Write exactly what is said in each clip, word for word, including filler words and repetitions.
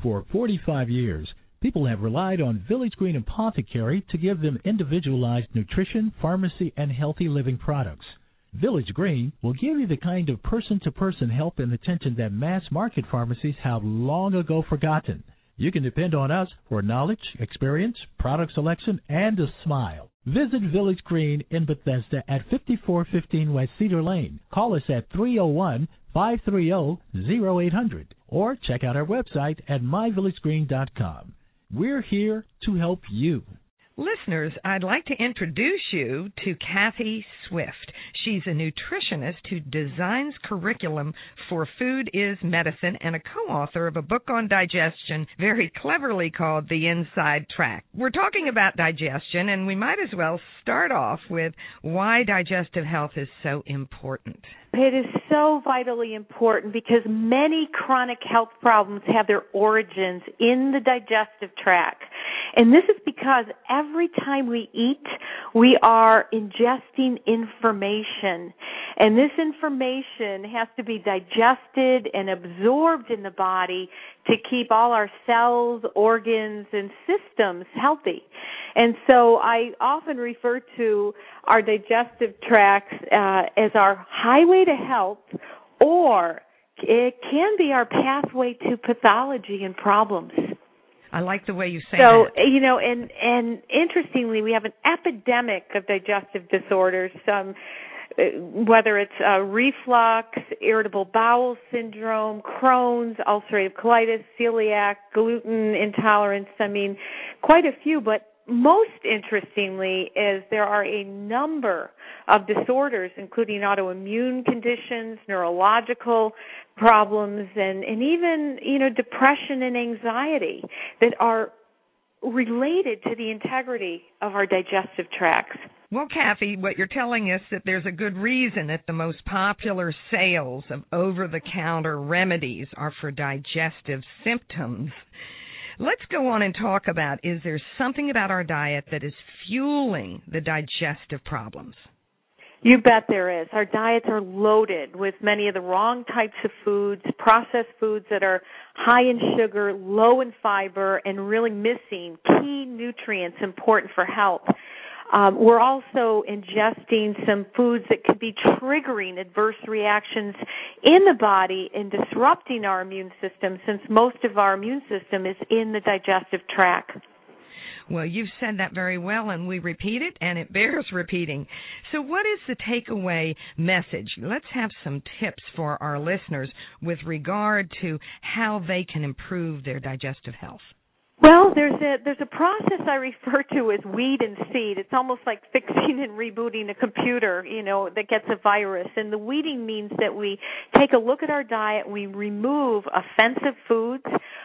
For forty-five years, people have relied on Village Green Apothecary to give them individualized nutrition, pharmacy, and healthy living products. Village Green will give you the kind of person-to-person help and attention that mass-market pharmacies have long ago forgotten. You can depend on us for knowledge, experience, product selection, and a smile. Visit Village Green in Bethesda at fifty-four fifteen West Cedar Lane. Call us at three oh one, five three oh, oh eight hundred or check out our website at my village green dot com. We're here to help you. Listeners, I'd like to introduce you to Kathy Swift. She's a nutritionist who designs curriculum for Food is Medicine and a co-author of a book on digestion very cleverly called The Inside Track. We're talking about digestion, and we might as well start off with why digestive health is so important. It is so vitally important because many chronic health problems have their origins in the digestive tract. And this is because every time we eat, we are ingesting information. And this information has to be digested and absorbed in the body to keep all our cells, organs, and systems healthy. And so I often refer to our digestive tracts uh, as our highway to health, or it can be our pathway to pathology and problems. I like the way you say so, that. So, you know, and, and interestingly, we have an epidemic of digestive disorders, um, whether it's uh, reflux, irritable bowel syndrome, Crohn's, ulcerative colitis, celiac, gluten intolerance. I mean, quite a few, but most interestingly is there are a number of disorders, including autoimmune conditions, neurological problems, and, and even, you know, depression and anxiety that are related to the integrity of our digestive tracts. Well, Kathy, what you're telling us that there's a good reason that the most popular sales of over-the-counter remedies are for digestive symptoms. Let's go on and talk about, is there something about our diet that is fueling the digestive problems? You bet there is. Our diets are loaded with many of the wrong types of foods, processed foods that are high in sugar, low in fiber, and really missing key nutrients important for health. Um, we're also ingesting some foods that could be triggering adverse reactions in the body and disrupting our immune system, since most of our immune system is in the digestive tract. Well, you've said that very well, and we repeat it, and it bears repeating. So what is the takeaway message? Let's have some tips for our listeners with regard to how they can improve their digestive health. Well, there's a there's a process I refer to as weed and seed. It's almost like fixing and rebooting a computer, you know, that gets a virus. And the weeding means that we take a look at our diet, we remove offensive foods.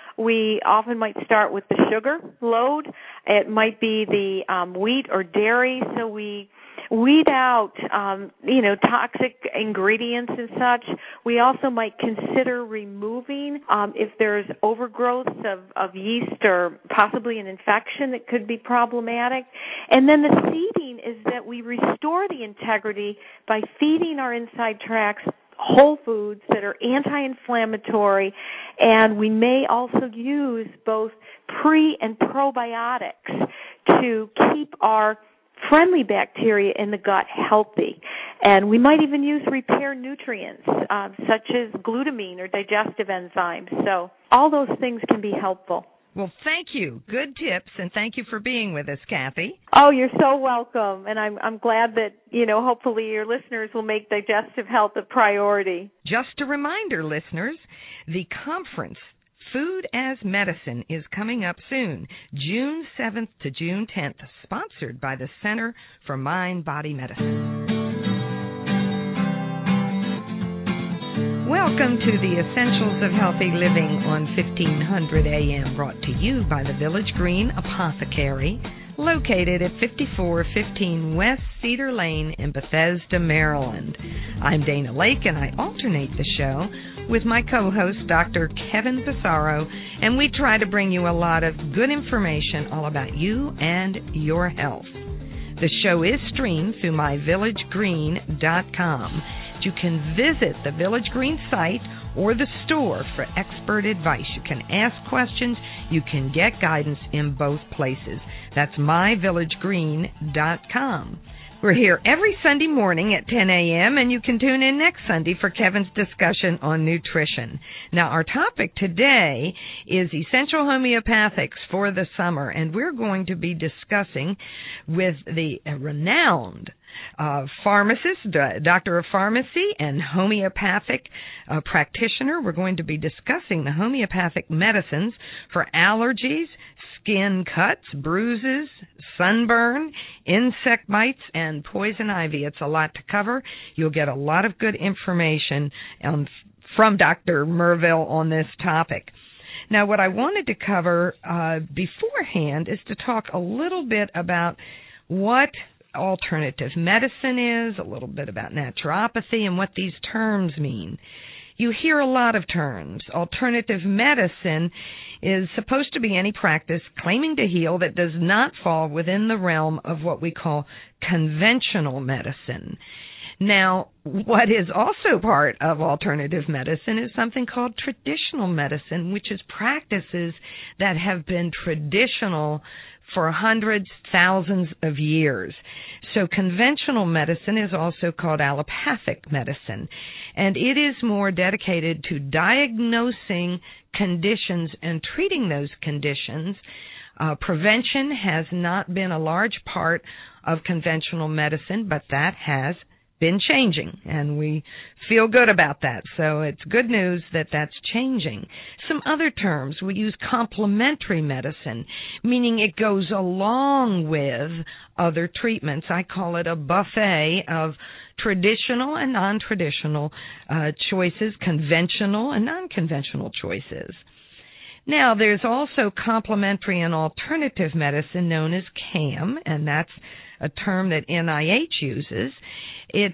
We often might start with the sugar load. It might be the um, wheat or dairy, so we weed out, um, you know, toxic ingredients and such. We also might consider removing um, if there's overgrowth of, of yeast or possibly an infection that could be problematic. And then the seeding is that we restore the integrity by feeding our inside tracts whole foods that are anti-inflammatory, and we may also use both pre- and probiotics to keep our friendly bacteria in the gut healthy. And we might even use repair nutrients uh, such as glutamine or digestive enzymes. So all those things can be helpful. Well, thank you. Good tips, and thank you for being with us, Kathy. Oh, you're so welcome, and I'm I'm glad that, you know, hopefully your listeners will make digestive health a priority. Just a reminder, listeners, the conference, Food as Medicine, is coming up soon, June seventh to June tenth, sponsored by the Center for Mind-Body Medicine. Welcome to the Essentials of Healthy Living on fifteen hundred A M, brought to you by the Village Green Apothecary, located at fifty-four fifteen West Cedar Lane in Bethesda, Maryland. I'm Dana Lake, and I alternate the show with my co-host, Doctor Kevin Pissarro, and we try to bring you a lot of good information all about you and your health. The show is streamed through my village green dot com. You can visit the Village Green site or the store for expert advice. You can ask questions. You can get guidance in both places. That's my village green dot com. We're here every Sunday morning at ten a.m., and you can tune in next Sunday for Kevin's discussion on nutrition. Now, our topic today is essential homeopathics for the summer, and we're going to be discussing with the renowned uh, pharmacist, doctor of pharmacy, and homeopathic uh, practitioner. We're going to be discussing the homeopathic medicines for allergies, skin cuts, bruises, sunburn, insect bites, and poison ivy. It's a lot to cover. You'll get a lot of good information um, from Doctor Merville on this topic. Now, what I wanted to cover uh, beforehand is to talk a little bit about what alternative medicine is, a little bit about naturopathy, and what these terms mean. You hear a lot of terms. Alternative medicine is supposed to be any practice claiming to heal that does not fall within the realm of what we call conventional medicine. Now, what is also part of alternative medicine is something called traditional medicine, which is practices that have been traditional for hundreds, thousands of years. So conventional medicine is also called allopathic medicine, and it is more dedicated to diagnosing conditions and treating those conditions. Uh, prevention has not been a large part of conventional medicine, but that has been changing, and we feel good about that. So it's good news that that's changing. Some other terms, we use complementary medicine, meaning it goes along with other treatments. I call it a buffet of traditional and non-traditional uh, choices, conventional and non-conventional choices. Now, there's also complementary and alternative medicine known as C A M, and that's a term that N I H uses. It's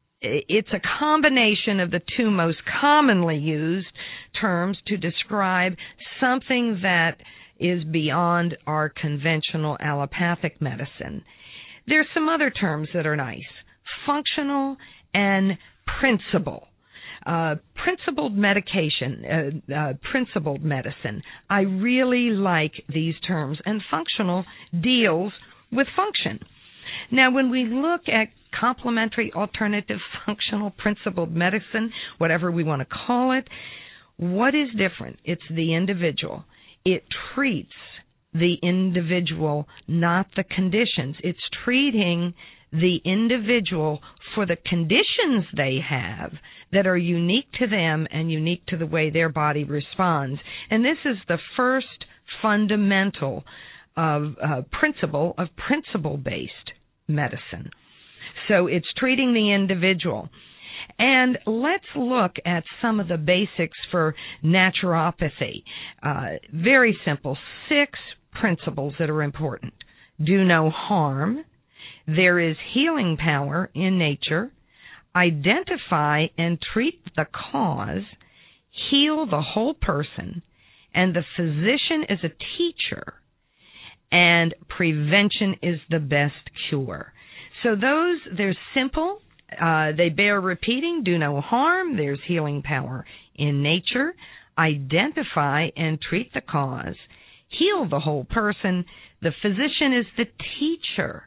it's a combination of the two most commonly used terms to describe something that is beyond our conventional allopathic medicine. There's some other terms that are nice. Functional and principle. Uh, principled medication, uh, uh, principled medicine. I really like these terms, and functional deals with function. Now, when we look at complementary, alternative, functional, principled medicine, whatever we want to call it, what is different? It's the individual. It treats the individual, not the conditions. It's treating the individual for the conditions they have that are unique to them and unique to the way their body responds. And this is the first fundamental of, uh, principle of principle-based medicine. So it's treating the individual. And let's look at some of the basics for naturopathy. Uh, very simple. Six principles that are important. Do no harm. There is healing power in nature. Identify and treat the cause. Heal the whole person. And the physician is a teacher. And prevention is the best cure. So those, they're simple. Uh, they bear repeating. Do no harm. There's healing power in nature. Identify and treat the cause. Heal the whole person. The physician is the teacher.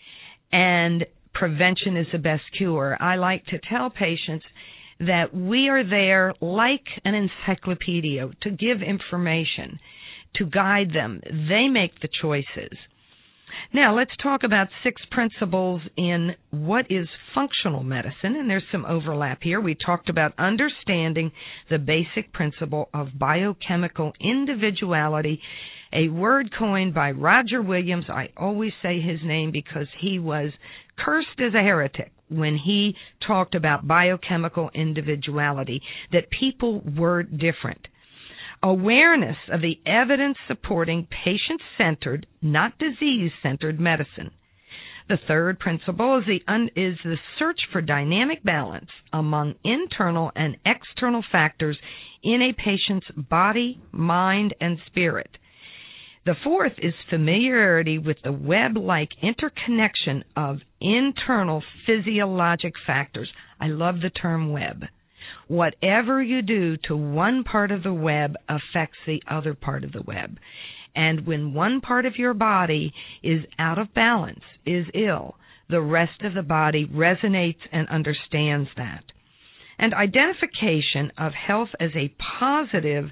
And prevention is the best cure. I like to tell patients that we are there like an encyclopedia to give information, to guide them. They make the choices. Now, let's talk about six principles in what is functional medicine, and there's some overlap here. We talked about understanding the basic principle of biochemical individuality, a word coined by Roger Williams. I always say his name because he was cursed as a heretic when he talked about biochemical individuality, that people were different. Awareness of the evidence supporting patient-centered, not disease-centered medicine. The third principle is the, un- is the search for dynamic balance among internal and external factors in a patient's body, mind, and spirit. The fourth is familiarity with the web-like interconnection of internal physiologic factors. I love the term web. Whatever you do to one part of the web affects the other part of the web. And when one part of your body is out of balance, is ill, the rest of the body resonates and understands that. And identification of health as a positive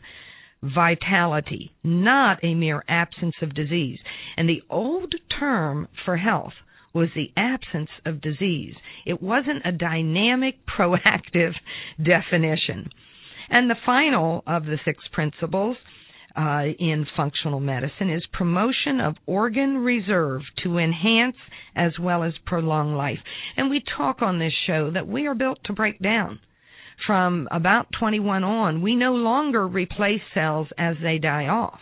vitality, not a mere absence of disease. And the old term for health was the absence of disease. It wasn't a dynamic, proactive definition. And the final of the six principles uh, in functional medicine is promotion of organ reserve to enhance as well as prolong life. And we talk on this show that we are built to break down. From about twenty-one on, we no longer replace cells as they die off.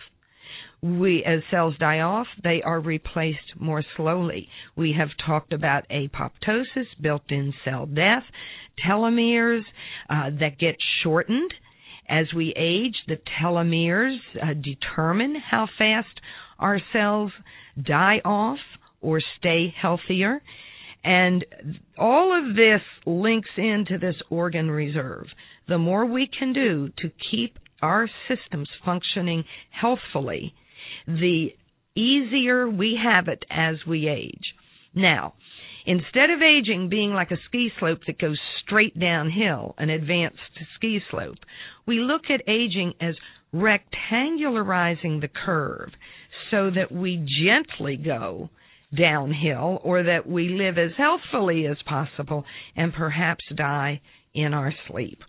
We, as cells die off, they are replaced more slowly. We have talked about apoptosis, built-in cell death, telomeres uh, that get shortened. As we age, the telomeres uh, determine how fast our cells die off or stay healthier. And all of this links into this organ reserve. The more we can do to keep our systems functioning healthfully, the easier we have it as we age. Now, instead of aging being like a ski slope that goes straight downhill, an advanced ski slope, we look at aging as rectangularizing the curve so that we gently go downhill, or that we live as healthfully as possible and perhaps die in our sleep.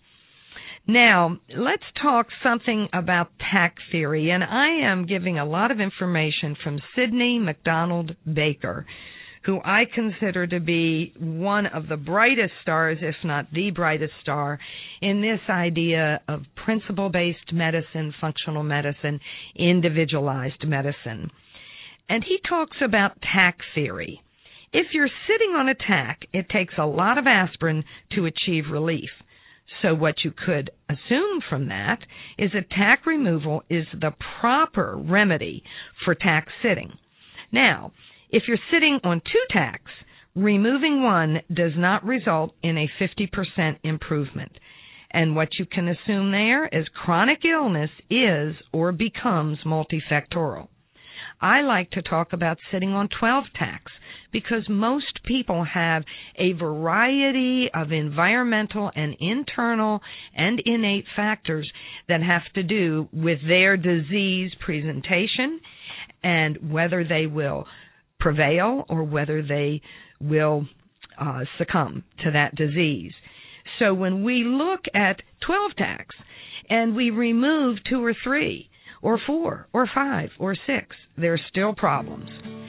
Now, let's talk something about tack theory, and I am giving a lot of information from Sidney McDonald Baker, who I consider to be one of the brightest stars, if not the brightest star, in this idea of principle-based medicine, functional medicine, individualized medicine. And he talks about tack theory. If you're sitting on a tack, it takes a lot of aspirin to achieve relief. So what you could assume from that is that tack removal is the proper remedy for tack sitting. Now, if you're sitting on two tacks, removing one does not result in a fifty percent improvement. And what you can assume there is chronic illness is or becomes multifactorial. I like to talk about sitting on twelve tacks because most people have a variety of environmental and internal and innate factors that have to do with their disease presentation and whether they will prevail or whether they will uh, succumb to that disease. So when we look at twelve tacks and we remove two or three, or four, or five, or six, there's still problems.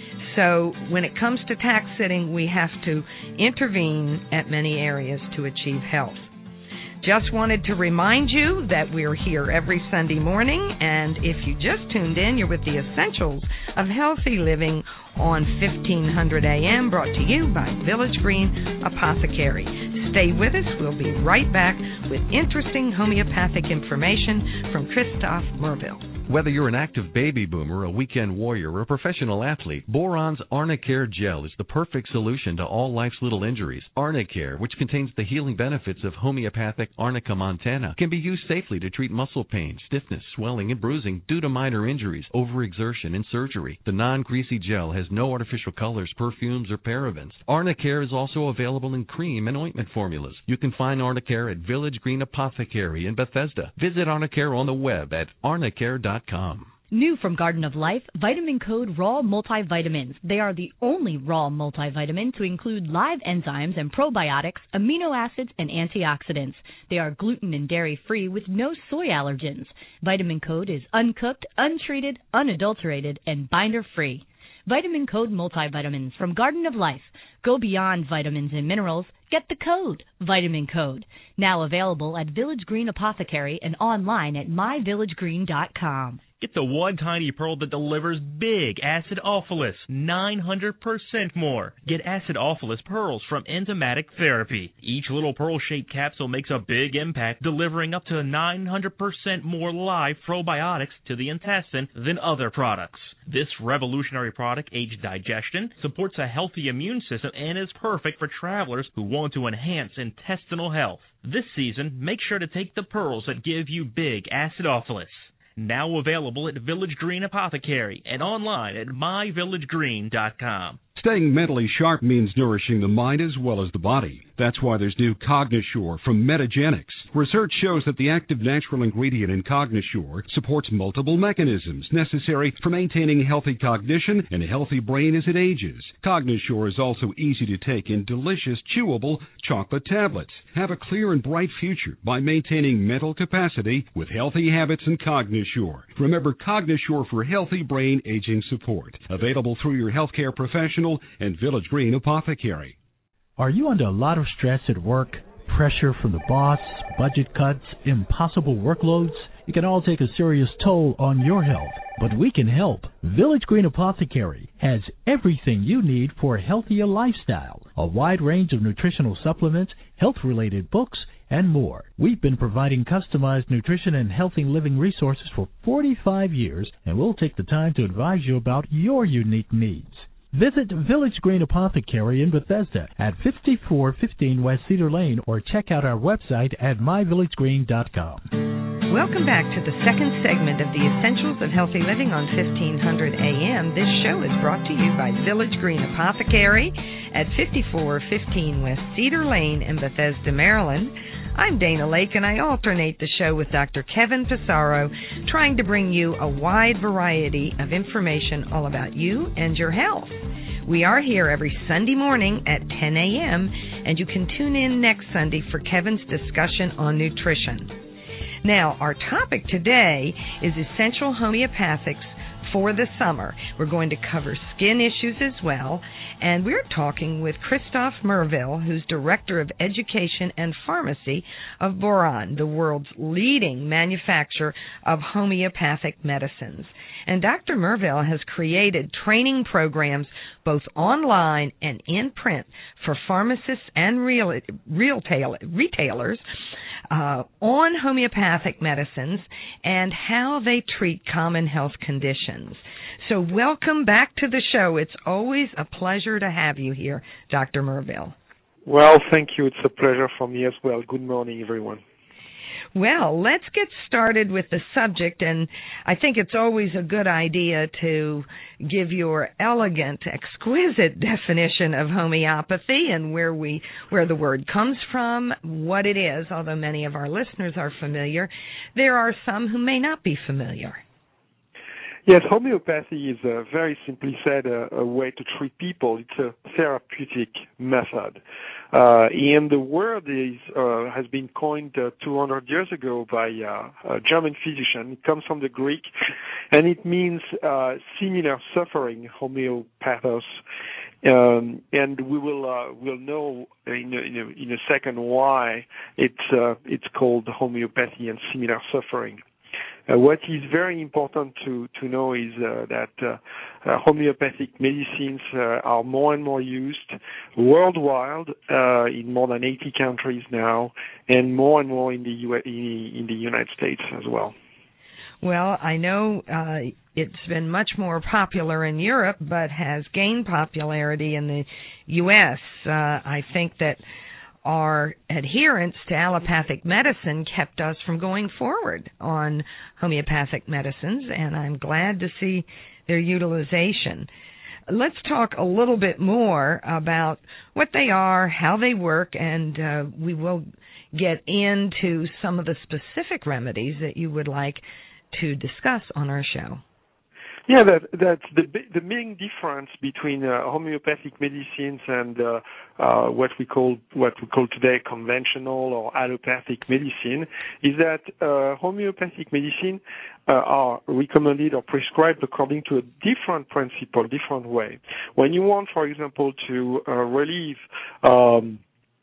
So when it comes to tack sitting, we have to intervene at many areas to achieve health. Just wanted to remind you that we're here every Sunday morning, and if you just tuned in, you're with the Essentials of Healthy Living on fifteen hundred A M, brought to you by Village Green Apothecary. Stay with us. We'll be right back with interesting homeopathic information from Christophe Merville. Whether you're an active baby boomer, a weekend warrior, or a professional athlete, Boron's Arnicare Gel is the perfect solution to all life's little injuries. Arnicare, which contains the healing benefits of homeopathic Arnica montana, can be used safely to treat muscle pain, stiffness, swelling, and bruising due to minor injuries, overexertion, and surgery. The non-greasy gel has no artificial colors, perfumes, or parabens. Arnicare is also available in cream and ointment formulas. You can find Arnicare at Village Green Apothecary in Bethesda. Visit Arnicare on the web at arnicare dot com. New from Garden of Life, Vitamin Code Raw Multivitamins. They are the only raw multivitamin to include live enzymes and probiotics, amino acids, and antioxidants. They are gluten and dairy-free with no soy allergens. Vitamin Code is uncooked, untreated, unadulterated, and binder-free. Vitamin Code Multivitamins from Garden of Life. Go beyond vitamins and minerals. Get the code, Vitamin Code. Now available at Village Green Apothecary and online at my village green dot com. Get the one tiny pearl that delivers big acidophilus, nine hundred percent more. Get acidophilus pearls from Enzymatic Therapy. Each little pearl-shaped capsule makes a big impact, delivering up to nine hundred percent more live probiotics to the intestine than other products. This revolutionary product aids digestion, supports a healthy immune system, and is perfect for travelers who want to enhance intestinal health. This season, make sure to take the pearls that give you big acidophilus. Now available at Village Green Apothecary and online at my village green dot com. Staying mentally sharp means nourishing the mind as well as the body. That's why there's new Cognosure from Metagenics. Research shows that the active natural ingredient in Cognosure supports multiple mechanisms necessary for maintaining healthy cognition and a healthy brain as it ages. Cognosure is also easy to take in delicious, chewable chocolate tablets. Have a clear and bright future by maintaining mental capacity with healthy habits and Cognosure. Remember Cognosure for healthy brain aging support. Available through your healthcare professional and Village Green Apothecary. Are you under a lot of stress at work? Pressure from the boss, budget cuts, impossible workloads? It can all take a serious toll on your health, but we can help. Village Green Apothecary has everything you need for a healthier lifestyle, a wide range of nutritional supplements, health-related books, and more. We've been providing customized nutrition and healthy living resources for forty-five years, and we'll take the time to advise you about your unique needs. Visit Village Green Apothecary in Bethesda at fifty-four fifteen West Cedar Lane or check out our website at my village green dot com. Welcome back to the second segment of the Essentials of Healthy Living on fifteen hundred A M. This show is brought to you by Village Green Apothecary at fifty-four fifteen West Cedar Lane in Bethesda, Maryland. I'm Dana Lake, and I alternate the show with Doctor Kevin Pissarro, trying to bring you a wide variety of information all about you and your health. We are here every Sunday morning at ten A M, and you can tune in next Sunday for Kevin's discussion on nutrition. Now, our topic today is essential homeopathics for the summer. We're going to cover skin issues as well, and we're talking with Christophe Merville, who's Director of Education and Pharmacy of Boiron, the world's leading manufacturer of homeopathic medicines. And Doctor Merville has created training programs both online and in print for pharmacists and real, retail, retailers uh, on homeopathic medicines and how they treat common health conditions. So welcome back to the show. It's always a pleasure to have you here, Doctor Merville. Well, thank you. It's a pleasure for me as well. Good morning, everyone. Well, let's get started with the subject, and I think it's always a good idea to give your elegant, exquisite definition of homeopathy and where we where the word comes from, what it is, although many of our listeners are familiar. There are some who may not be familiar. Yes, homeopathy is, uh, very simply said, a, a way to treat people. It's a therapeutic method. Uh, and the word is, uh, has been coined uh, two hundred years ago by uh, a German physician. It comes from the Greek, and it means uh, similar suffering, homeopathos. Um, and we will uh, will know in a, in, a, in a second why it's uh, it's called homeopathy and similar suffering. Uh, what is very important to, to know is uh, that uh, uh, homeopathic medicines uh, are more and more used worldwide uh, in more than eighty countries now, and more and more in the U- in, in the United States as well. Well, I know uh, it's been much more popular in Europe, but has gained popularity in the U S Uh, I think that our adherence to allopathic medicine kept us from going forward on homeopathic medicines, and I'm glad to see their utilization. Let's talk a little bit more about what they are, how they work, and uh, we will get into some of the specific remedies that you would like to discuss on our show. Yeah, that, that's the the main difference between uh, homeopathic medicines and uh, uh, what we call what we call today conventional or allopathic medicine is that uh, homeopathic medicine uh, are recommended or prescribed according to a different principle, different way. When you want, for example, to uh, relieve um,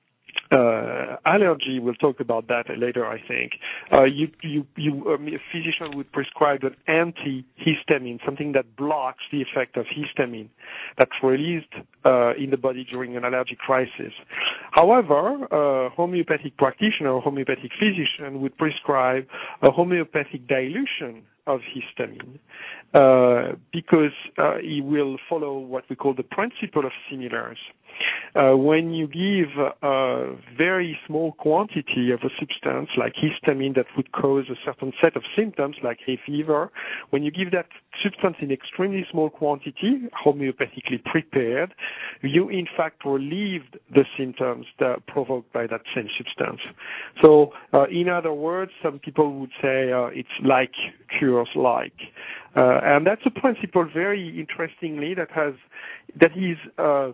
uh, allergy, we'll talk about that later, I think, uh, you, you, you, um, a physician would prescribe an antihistamine, something that blocks the effect of histamine that's released uh, in the body during an allergic crisis. However, a homeopathic practitioner or homeopathic physician would prescribe a homeopathic dilution of histamine uh, because uh, he will follow what we call the principle of similars. Uh, when you give a very small quantity of a substance like histamine that would cause a certain set of symptoms like hay fever, when you give that substance in extremely small quantity, homeopathically prepared, you in fact relieved the symptoms that provoked by that same substance. So uh, in other words, some people would say uh, it's like cures like. Uh, and that's a principle very interestingly that has, that is uh,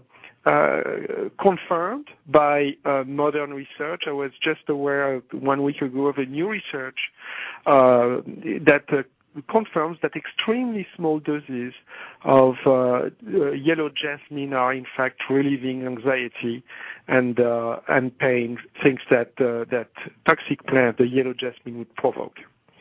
Uh, confirmed by uh, modern research. I was just aware one week ago of a new research uh, that uh, confirms that extremely small doses of uh, uh, yellow jasmine are in fact relieving anxiety and uh, and pain, things that uh, that toxic plant, the yellow jasmine, would provoke.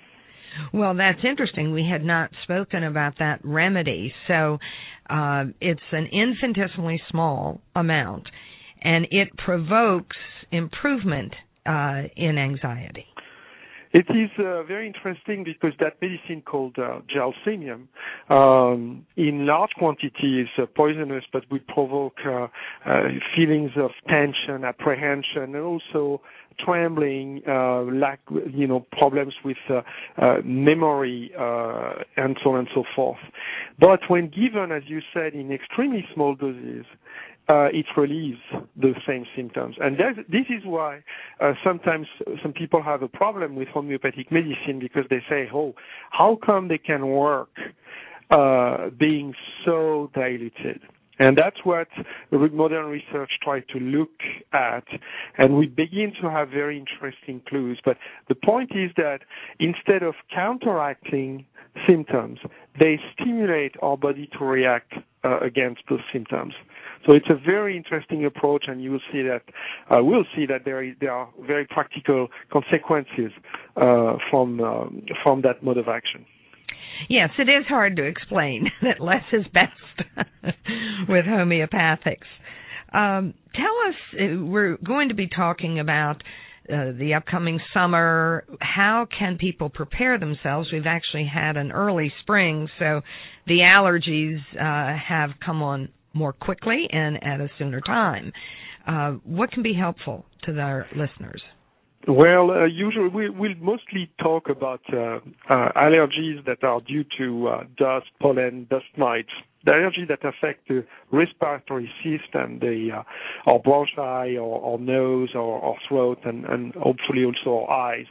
Well, that's interesting. We had not spoken about that remedy. So uh, it's an infinitesimally small amount, and it provokes improvement uh, in anxiety. It is uh, very interesting because that medicine called uh, gelsemium, um, in large quantities, uh, poisonous, but would provoke uh, uh, feelings of tension, apprehension, and also trembling, uh, lack, you know, problems with uh, uh, memory, uh, and so on and so forth. But when given, as you said, in extremely small doses, Uh, it relieves the same symptoms. And this is why uh, sometimes some people have a problem with homeopathic medicine because they say, oh, how come they can work uh, being so diluted? And that's what modern research tried to look at, and we begin to have very interesting clues. But the point is that instead of counteracting symptoms, they stimulate our body to react uh, against those symptoms. So it's a very interesting approach, and you will see that uh, we'll see that there is, there are very practical consequences uh, from um, from that mode of action. Yes, it is hard to explain that less is best with homeopathics. Um, tell us, we're going to be talking about uh, the upcoming summer. How can people prepare themselves? We've actually had an early spring, so the allergies uh, have come on more quickly and at a sooner time. Uh, what can be helpful to our listeners? Well, uh, usually we, we'll mostly talk about uh, uh, allergies that are due to uh, dust, pollen, dust mites, the allergies that affect the respiratory system, the uh, our bronchi, or, or nose, or, or throat, and, and hopefully also our eyes.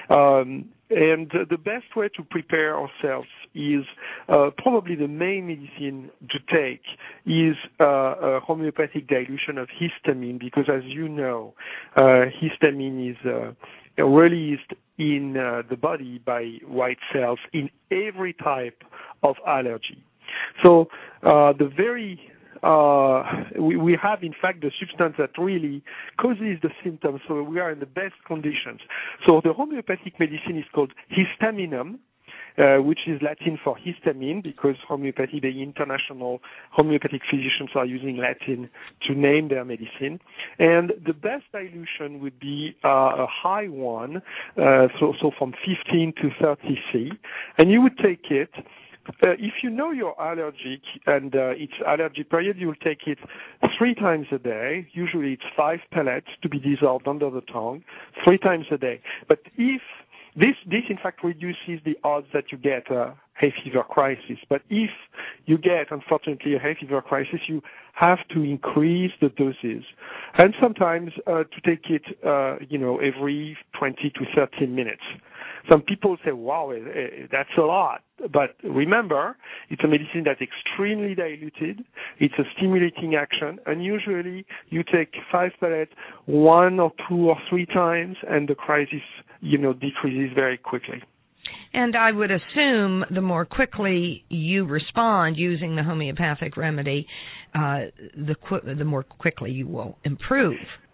Um, and the best way to prepare ourselves is uh, probably the main medicine to take is uh, a homeopathic dilution of histamine, because as you know, uh, histamine is uh, released in uh, the body by white cells in every type of allergy. So uh, the very uh, we, we have, in fact, the substance that really causes the symptoms, so we are in the best conditions. So the homeopathic medicine is called histaminum, Uh, which is Latin for histamine, because homeopathy, the international homeopathic physicians are using Latin to name their medicine. And the best dilution would be uh, a high one, uh, so, so from fifteen to thirty C. And you would take it. Uh, if you know you're allergic and uh, it's allergy period, you will take it three times a day. Usually it's five pellets to be dissolved under the tongue, three times a day. But if This, this in fact reduces the odds that you get a hay fever crisis. But if you get, unfortunately, a hay fever crisis, you have to increase the doses, and sometimes uh, to take it, uh, you know, every twenty to thirty minutes. Some people say, "Wow, that's a lot." But remember, it's a medicine that's extremely diluted. It's a stimulating action, and usually you take five pellets one or two or three times, and the crisis, you know, decreases very quickly. And I would assume the more quickly you respond using the homeopathic remedy, uh, the qu- the more quickly you will improve.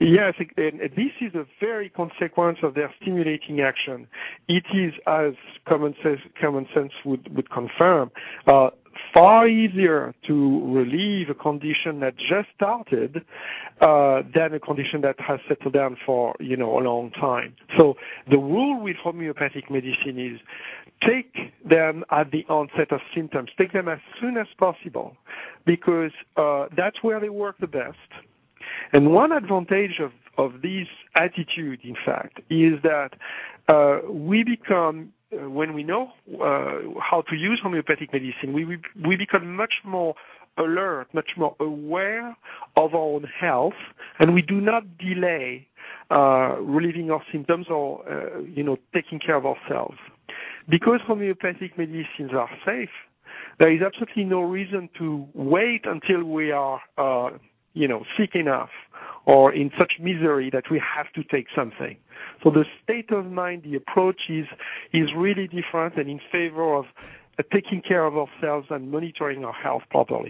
Yes, and this is a very consequence of their stimulating action. It is, as common sense, common sense would, would confirm, uh, far easier to relieve a condition that just started uh, than a condition that has settled down for, you know, a long time. So the rule with homeopathic medicine is take them at the onset of symptoms. Take them as soon as possible because uh, that's where they work the best. And one advantage of, of this attitude, in fact, is that uh, we become, uh, when we know uh, how to use homeopathic medicine, we, we we become much more alert, much more aware of our own health, and we do not delay uh, relieving our symptoms or, uh, you know, taking care of ourselves. Because homeopathic medicines are safe, there is absolutely no reason to wait until we are uh, you know, sick enough or in such misery that we have to take something. So the state of mind, the approach is is really different and in favor of uh, taking care of ourselves and monitoring our health properly.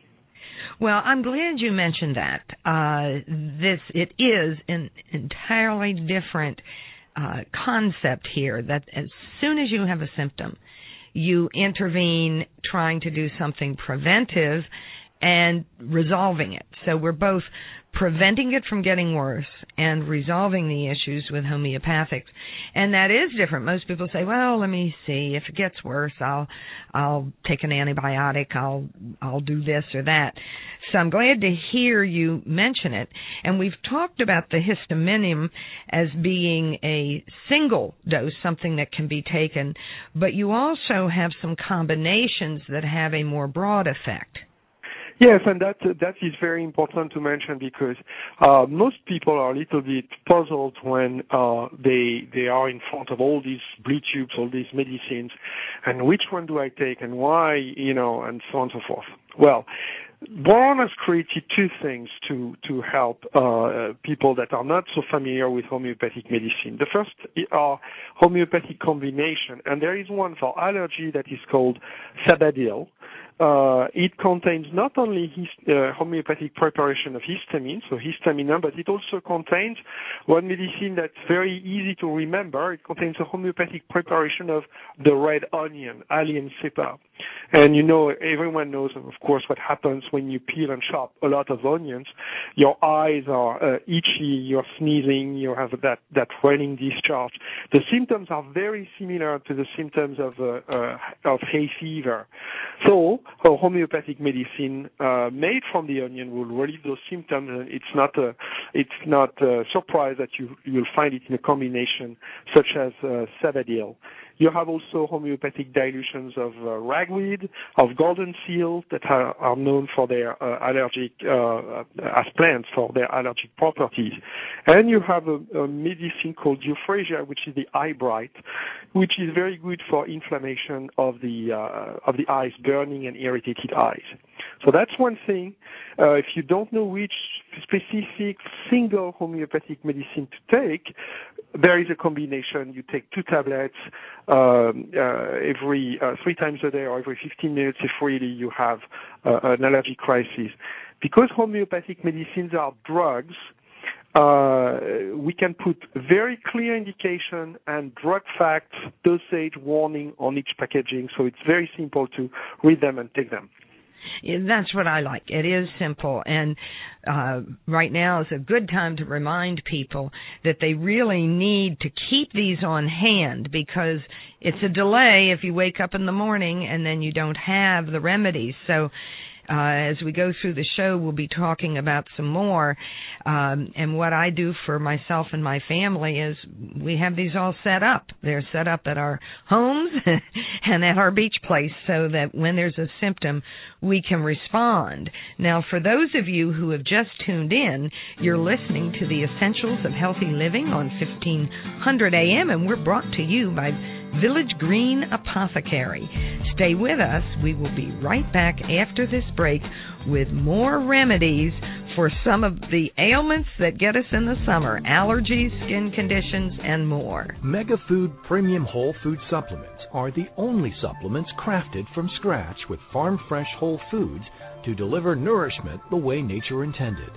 Well, I'm glad you mentioned that. Uh, this it is an entirely different uh, concept here. That as soon as you have a symptom, you intervene, trying to do something preventive and resolving it. So we're both preventing it from getting worse and resolving the issues with homeopathics. And that is different. Most people say, well, let me see. If it gets worse, I'll I'll take an antibiotic. I'll I'll do this or that. So I'm glad to hear you mention it. And we've talked about the histaminium as being a single dose, something that can be taken, but you also have some combinations that have a more broad effect. Yes, and that that is very important to mention because uh, most people are a little bit puzzled when uh, they they are in front of all these blue tubes, all these medicines, and which one do I take and why, you know, and so on and so forth. Well, Boron has created two things to to help uh, people that are not so familiar with homeopathic medicine. The first are homeopathic combination, and there is one for allergy that is called Sabadil. Uh, it contains not only his, uh, homeopathic preparation of histamine, so histamine, but it also contains one medicine that's very easy to remember. It contains a homeopathic preparation of the red onion, Allium cepa. And you know, everyone knows, of course, what happens when you peel and chop a lot of onions. Your eyes are uh, itchy, you're sneezing, you have that, that running discharge. The symptoms are very similar to the symptoms of, uh, uh, of hay fever. So, a homeopathic medicine uh, made from the onion will relieve those symptoms, and it's not a, it's not a surprise that you you'll find it in a combination such as uh, Sabadil. You have also homeopathic dilutions of uh, ragweed, of golden seal that are, are known for their uh, allergic, uh, as plants for their allergic properties. And you have a, a medicine called Euphrasia, which is the eye bright, which is very good for inflammation of the uh, of the eyes, burning and irritated eyes. So that's one thing. Uh, if you don't know which specific single homeopathic medicine to take, there is a combination. You take two tablets um, uh, every uh, three times a day or every fifteen minutes if really you have uh, an allergic crisis. Because homeopathic medicines are drugs, uh, we can put very clear indication and drug facts, dosage, warning on each packaging, so it's very simple to read them and take them. That's what I like. It is simple, and uh, right now is a good time to remind people that they really need to keep these on hand because it's a delay if you wake up in the morning and then you don't have the remedies. So Uh, as we go through the show, we'll be talking about some more. Um, and what I do for myself and my family is we have these all set up. They're set up at our homes and at our beach place so that when there's a symptom, we can respond. Now, for those of you who have just tuned in, you're listening to the Essentials of Healthy Living on fifteen hundred A M, and we're brought to you by Village Green Apothecary. Stay with us. We will be right back after this break with more remedies for some of the ailments that get us in the summer, allergies, skin conditions, and more. MegaFood Premium Whole Food Supplements are the only supplements crafted from scratch with farm-fresh whole foods to deliver nourishment the way nature intended.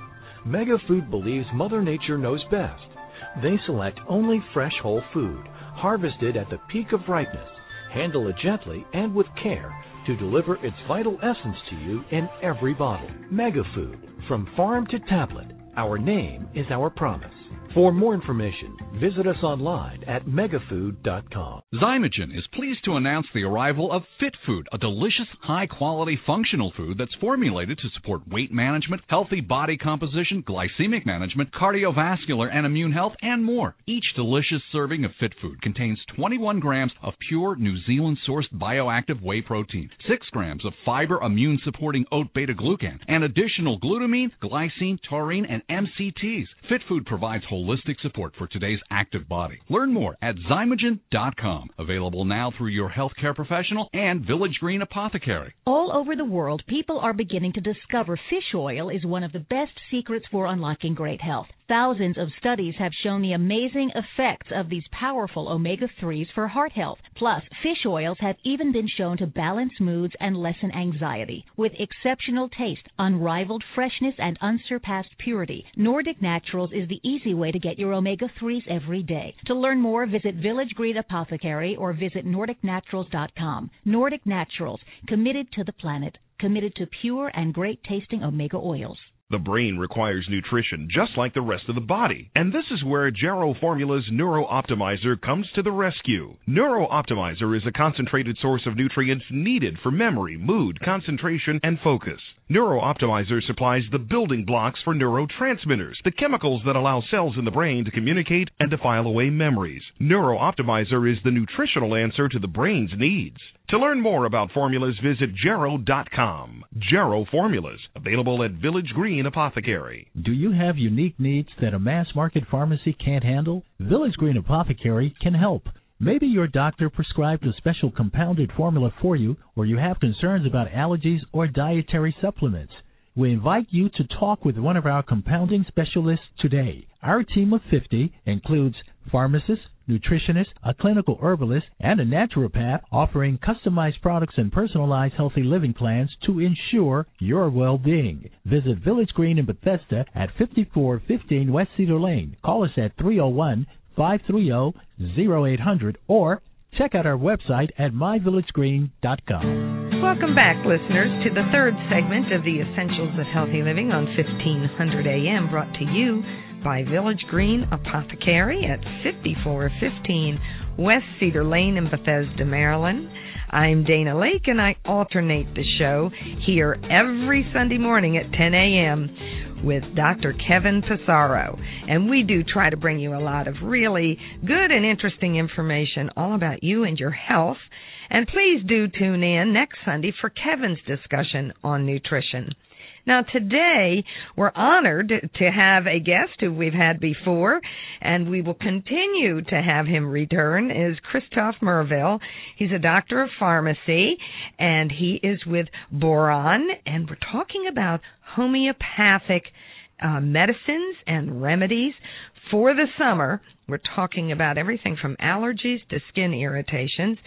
MegaFood believes Mother Nature knows best. They select only fresh whole food, harvested at the peak of ripeness, handle it gently and with care to deliver its vital essence to you in every bottle. MegaFood, from farm to tablet, our name is our promise. For more information, visit us online at megafood dot com. Zymogen is pleased to announce the arrival of FitFood, a delicious, high-quality functional food that's formulated to support weight management, healthy body composition, glycemic management, cardiovascular and immune health, and more. Each delicious serving of FitFood contains twenty-one grams of pure New Zealand-sourced bioactive whey protein, six grams of fiber immune-supporting oat beta-glucan, and additional glutamine, glycine, taurine, and M C Ts. FitFood provides holistic support for today's active body. Learn more at zymogen dot com. Available now through your healthcare professional and Village Green Apothecary. All over the world, people are beginning to discover fish oil is one of the best secrets for unlocking great health. Thousands of studies have shown the amazing effects of these powerful omega threes for heart health. Plus, fish oils have even been shown to balance moods and lessen anxiety. With exceptional taste, unrivaled freshness, and unsurpassed purity, Nordic Naturals is the easy way to get your omega threes every day. To learn more, visit Village Green Apothecary or visit nordic naturals dot com. Nordic Naturals, committed to the planet, committed to pure and great-tasting omega oils. The brain requires nutrition just like the rest of the body, and this is where Jarrow Formula's Neuro Optimizer comes to the rescue. Neuro Optimizer is a concentrated source of nutrients needed for memory, mood, concentration, and focus. Neuro Optimizer supplies the building blocks for neurotransmitters, the chemicals that allow cells in the brain to communicate and to file away memories. Neuro Optimizer is the nutritional answer to the brain's needs. To learn more about formulas, visit jarrow dot com. Jarrow Formulas, available at Village Green Apothecary. Do you have unique needs that a mass market pharmacy can't handle? Village Green Apothecary can help. Maybe your doctor prescribed a special compounded formula for you, or you have concerns about allergies or dietary supplements. We invite you to talk with one of our compounding specialists today. Our team of fifty includes pharmacists, nutritionists, a clinical herbalist, and a naturopath offering customized products and personalized healthy living plans to ensure your well-being. Visit Village Green in Bethesda at fifty-four fifteen West Cedar Lane. Call us at three oh one, five three oh, oh eight hundred or check out our website at my village green dot com. Welcome back, listeners, to the third segment of the Essentials of Healthy Living on fifteen hundred A M, brought to you by Village Green Apothecary at fifty-four fifteen West Cedar Lane in Bethesda, Maryland. I'm Dana Lake, and I alternate the show here every Sunday morning at ten A M with Doctor Kevin Passaro. And we do try to bring you a lot of really good and interesting information all about you and your health. And please do tune in next Sunday for Kevin's discussion on nutrition. Now, today, we're honored to have a guest who we've had before, and we will continue to have him return, is Christophe Merville. He's a doctor of pharmacy, and he is with Boiron, and we're talking about homeopathic uh, medicines and remedies for the summer. We're talking about everything from allergies to skin irritations.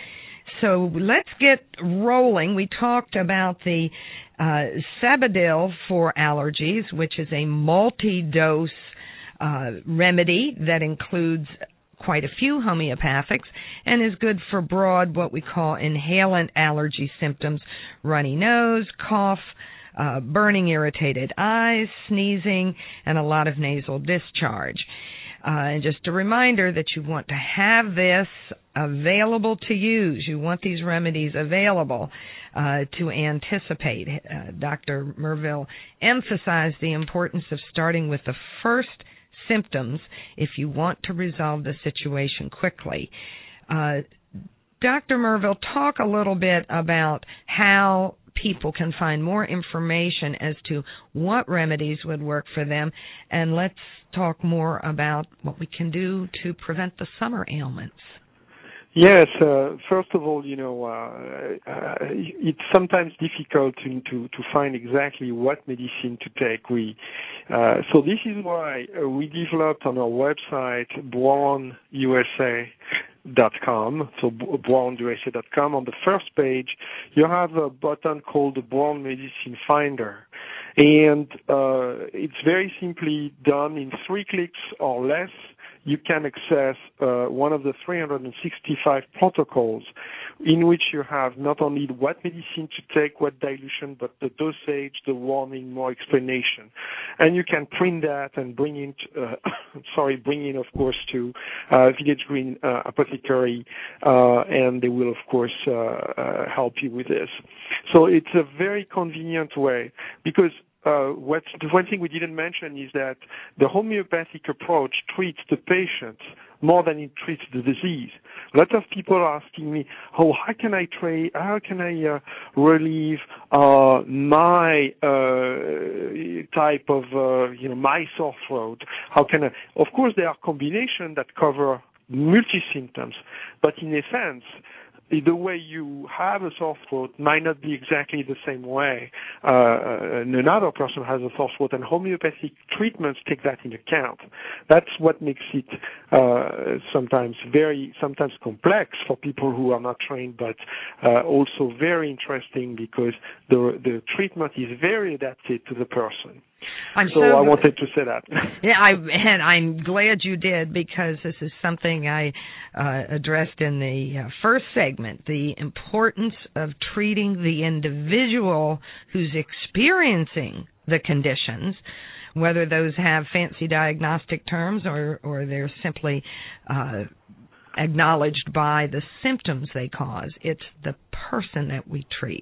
So let's get rolling. We talked about the uh, Sabadil for allergies, which is a multi-dose uh, remedy that includes quite a few homeopathics and is good for broad, what we call inhalant allergy symptoms: runny nose, cough, uh, burning irritated eyes, sneezing, and a lot of nasal discharge. Uh, and just a reminder that you want to have this available to use. You want these remedies available uh, to anticipate. Uh, Doctor Merville emphasized the importance of starting with the first symptoms if you want to resolve the situation quickly. Uh, Doctor Merville, talk a little bit about how people can find more information as to what remedies would work for them, and let's talk more about what we can do to prevent the summer ailments. Yes, uh, first of all, you know, uh, uh, it's sometimes difficult to, to, to find exactly what medicine to take. We, uh, so this is why uh, we developed on our website, boiron U S A dot com, so boiron U S A dot com. On the first page, you have a button called the Boiron Medicine Finder. And uh, it's very simply done in three clicks or less. You can access uh, one of the three hundred sixty-five protocols in which you have not only what medicine to take, what dilution, but the dosage, the warning, more explanation. And you can print that and bring it, uh, sorry, bring it, of course, to uh, Village Green uh, Apothecary, uh, and they will, of course, uh, uh, help you with this. So it's a very convenient way because Uh, what, the one thing we didn't mention is that the homeopathic approach treats the patient more than it treats the disease. A lot of people are asking me, "Oh, how can I tra- How can I uh, relieve uh, my uh, type of, uh, you know, my sore throat? How can I?" Of course, there are combinations that cover multi symptoms, but in a sense, the way you have a sore throat might not be exactly the same way uh, another person has a sore throat, and homeopathic treatments take that into account. That's what makes it uh, sometimes very, sometimes complex for people who are not trained, but uh, also very interesting because the the treatment is very adapted to the person. I'm so, so I wanted to say that. Yeah, I, and I'm glad you did because this is something I uh, addressed in the uh, first segment, the importance of treating the individual who's experiencing the conditions, whether those have fancy diagnostic terms or, or they're simply uh, acknowledged by the symptoms they cause. It's the person that we treat.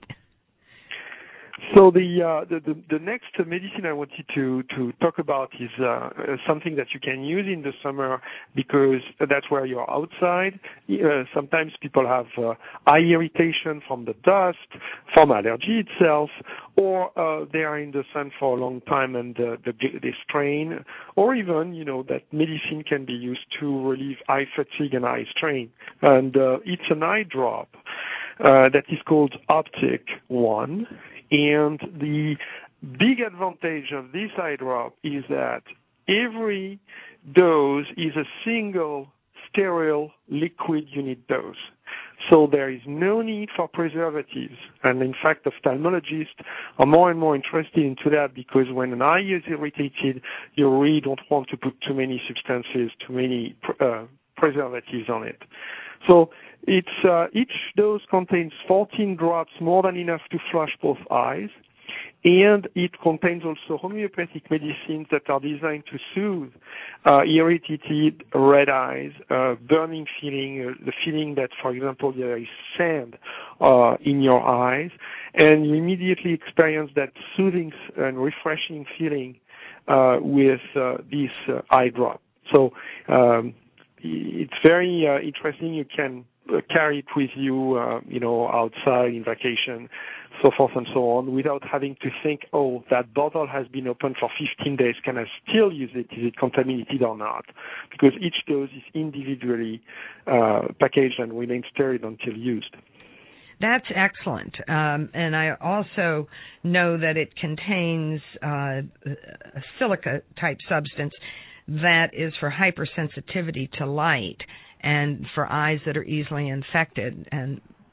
So the, uh, the the the next medicine I wanted to to talk about is uh, something that you can use in the summer because that's where you're outside. Uh, sometimes people have uh, eye irritation from the dust, from allergy itself, or uh, they are in the sun for a long time and uh, the, they strain, or even you know that medicine can be used to relieve eye fatigue and eye strain. And uh, it's an eye drop uh, that is called Optic One. And the big advantage of this eye drop is that every dose is a single sterile liquid unit dose. So there is no need for preservatives. And in fact, ophthalmologists are more and more interested into that because when an eye is irritated, you really don't want to put too many substances, too many uh, preservatives on it. So it's uh, each dose contains fourteen drops, more than enough to flush both eyes, and it contains also homeopathic medicines that are designed to soothe uh, irritated red eyes, uh, burning feeling, uh, the feeling that, for example, there is sand uh, in your eyes, and you immediately experience that soothing and refreshing feeling uh, with uh, this uh, eye drop. So um, it's very uh, interesting. You can carry it with you, uh, you know, outside in vacation, so forth and so on, without having to think, oh, that bottle has been open for fifteen days. Can I still use it? Is it contaminated or not? Because each dose is individually uh, packaged and remains sterile until used. That's excellent. Um, and I also know that it contains uh, a silica-type substance that is for hypersensitivity to light and for eyes that are easily infected. And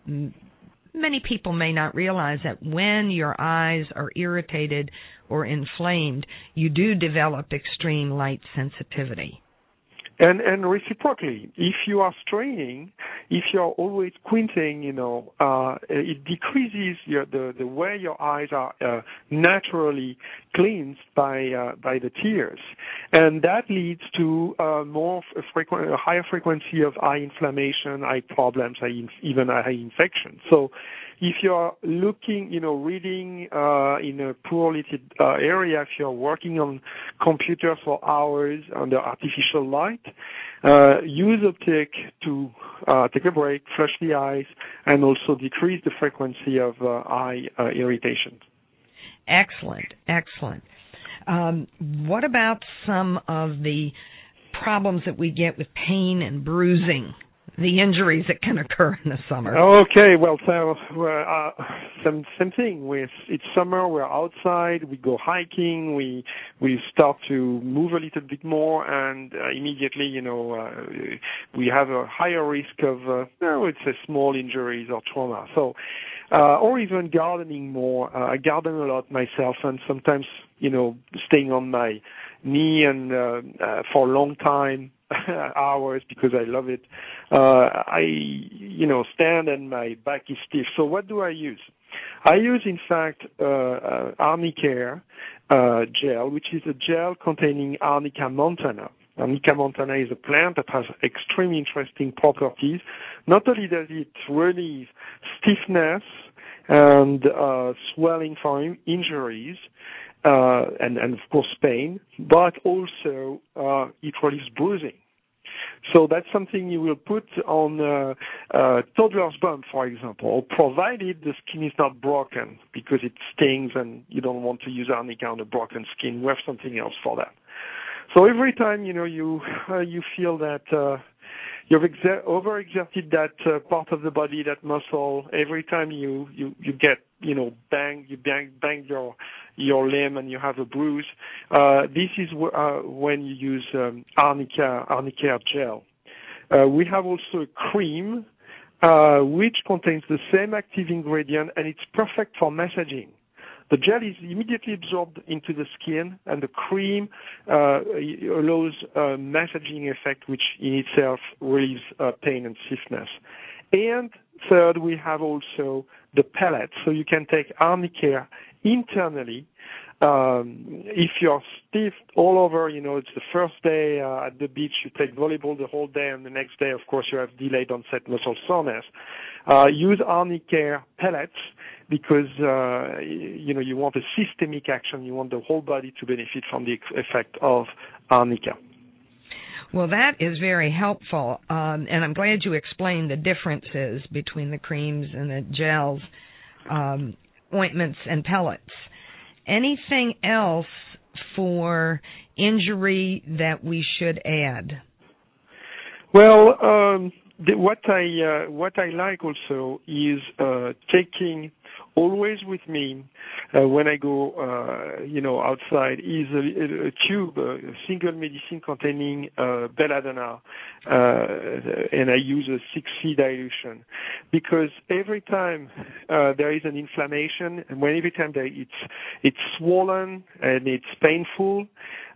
many people may not realize that when your eyes are irritated or inflamed, you do develop extreme light sensitivity. And and reciprocally, if you are straining, if you're always squinting, you know, uh, it decreases your, the the way your eyes are uh, naturally cleansed by uh, by the tears, and that leads to uh, more frequent, a higher frequency of eye inflammation, eye problems, eye inf- even eye infection. So, if you're looking, you know, reading uh, in a poor lit uh, area, if you're working on computer for hours under artificial light, uh, use Optic to uh, take a break, flush the eyes, and also decrease the frequency of uh, eye uh, irritation. Excellent, excellent. Um, what about some of the problems that we get with pain and bruising? The injuries that can occur in the summer. Okay, well, so uh, same same thing. With it's summer, we're outside, we go hiking, we we start to move a little bit more, and uh, immediately, you know, uh, we have a higher risk of, uh, no, it's a small injuries or trauma. So uh, or even gardening more. Uh, I garden a lot myself, and sometimes, you know, staying on my knee and uh, uh, for a long time, hours, because I love it. Uh, I, you know, stand and my back is stiff. So what do I use? I use, in fact, uh, uh, Arnicare uh, gel, which is a gel containing Arnica montana. Arnica montana is a plant that has extremely interesting properties. Not only does it relieve stiffness and uh, swelling from injuries, uh, and, and of course pain, but also uh, it relieves bruising. So that's something you will put on a, a toddler's bump, for example, provided the skin is not broken, because it stings and you don't want to use Arnica on a broken skin. We have something else for that. So every time, you know, you uh, you feel that uh, you've exer- overexerted that uh, part of the body, that muscle, every time you, you, you get, you know, bang, you bang, bang your your limb and you have a bruise, uh, this is w- uh, when you use um, Arnica, Arnicare gel. Uh, we have also a cream uh, which contains the same active ingredient, and it's perfect for massaging. The gel is immediately absorbed into the skin, and the cream uh, allows a massaging effect, which in itself relieves uh, pain and stiffness. And third, we have also the pellets. So you can take Arnicare internally. Um, if you're stiff all over, you know, it's the first day uh, at the beach, you take volleyball the whole day, and the next day, of course, you have delayed onset muscle soreness. Uh, use Arnicare pellets because, uh, you know, you want a systemic action. You want the whole body to benefit from the effect of Arnica. Well, that is very helpful, um, and I'm glad you explained the differences between the creams and the gels, um, ointments and pellets. Anything else for injury that we should add? Well, um, the, what I uh, what I like also is uh, taking always with me uh, when I go, uh, you know, outside is a, a tube, a single medicine containing uh, belladonna, uh, and I use a six C dilution, because every time uh, there is an inflammation, and when every time there, it's it's swollen and it's painful.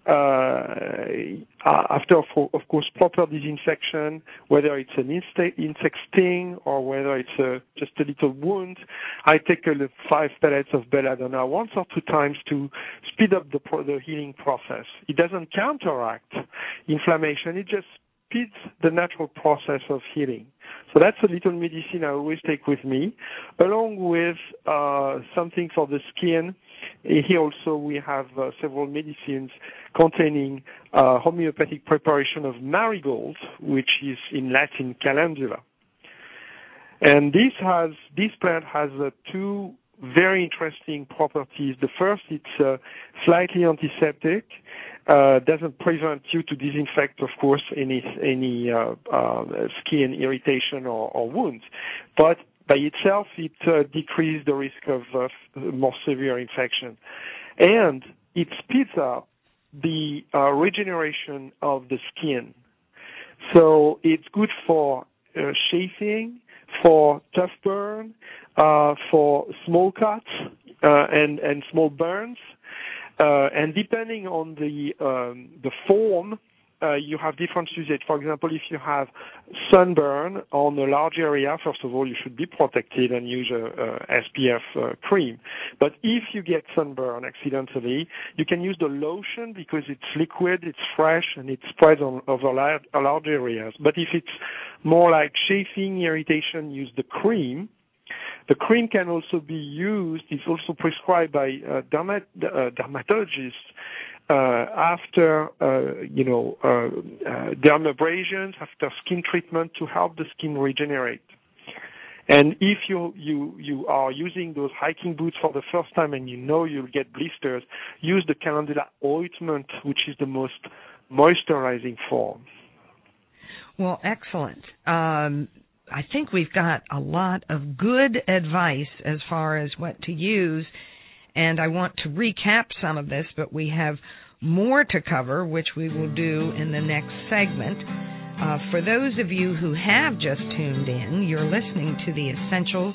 Uh, after, of course, proper disinfection, whether it's an insect sting or whether it's a, just a little wound, I take a, five pellets of belladonna once or two times to speed up the, the healing process. It doesn't counteract inflammation. It just speeds the natural process of healing. So that's a little medicine I always take with me, along with uh, something for the skin. Here also we have uh, several medicines containing uh, homeopathic preparation of marigold, which is in Latin calendula. And this has this plant has uh, two very interesting properties. The first, it's uh, slightly antiseptic, uh, doesn't prevent you to disinfect, of course, any any uh, uh, skin irritation or, or wounds, but by itself, it uh, decreases the risk of uh, more severe infection. And it speeds up the uh, regeneration of the skin. So it's good for uh, chafing, for tough burn, uh, for small cuts uh, and, and small burns. Uh, and depending on the um, the form, Uh, you have different usage. For example, if you have sunburn on a large area, first of all, you should be protected and use a, a S P F uh, cream. But if you get sunburn accidentally, you can use the lotion because it's liquid, it's fresh, and it spreads on over large, large areas. But if it's more like chafing, irritation, use the cream. The cream can also be used, it's also prescribed by uh, dermat- uh, dermatologists uh, after, uh, you know, uh, uh, dermabrasions, after skin treatment to help the skin regenerate. And if you, you, you are using those hiking boots for the first time and you know you'll get blisters, use the calendula ointment, which is the most moisturizing form. Well, excellent. Um, I think we've got a lot of good advice as far as what to use, and I want to recap some of this, but we have more to cover, which we will do in the next segment. Uh, for those of you who have just tuned in, you're listening to the Essentials